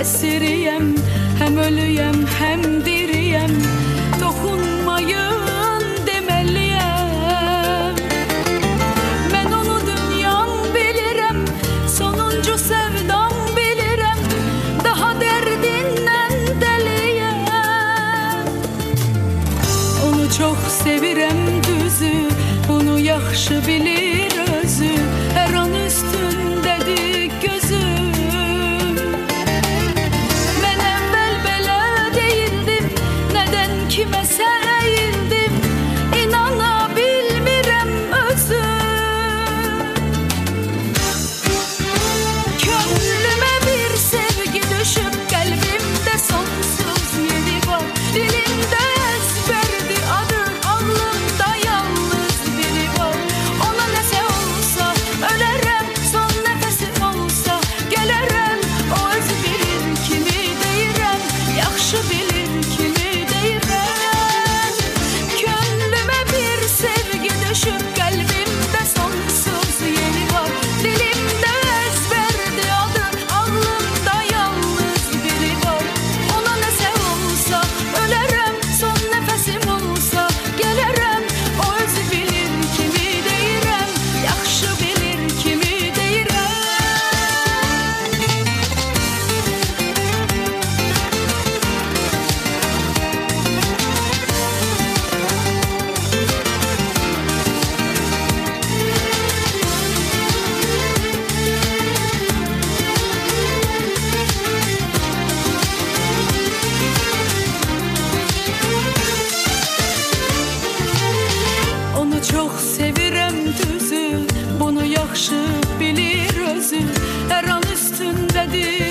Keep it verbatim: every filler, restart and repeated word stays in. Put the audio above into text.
esiriyem, hem ölüyem hem diriyem, dokunmayın demeliyem. Ben onu dünyan bilirem, sonuncu sevdam bilirem, daha derdinden deliyem. Onu çok sevirem düzü, bunu yaxşı bilir özü, her an üstündedir gözüm. Ben evvel belə değildim, neden kiməsə əyildim, inana bilmirəm özüm. Könlüme bir sevgi düşüp, kalbimde sonsuz yeri var, dilimde ezberdi adı, alnımda yalnız biri var. Ona nəsə olsa ölərəm, son nəfəsim olsa gələrəm, o özü bilir kimi deyirəm, yaxşı bilir kimi deyirəm. Könlüme bir sevgi düşüp, kalbimde sonsuz yeri var, dilimde ezberdi adı, alnımda yalnız biri var. Ona nəsə olsa ölərəm, son nəfəsim olsa gələrəm, o özü bilir kimi deyirəm, yaxşı bilir kimi deyirəm. Onu çok sevirem düzü, bunu yaxşı bilir özü, her an üstündedir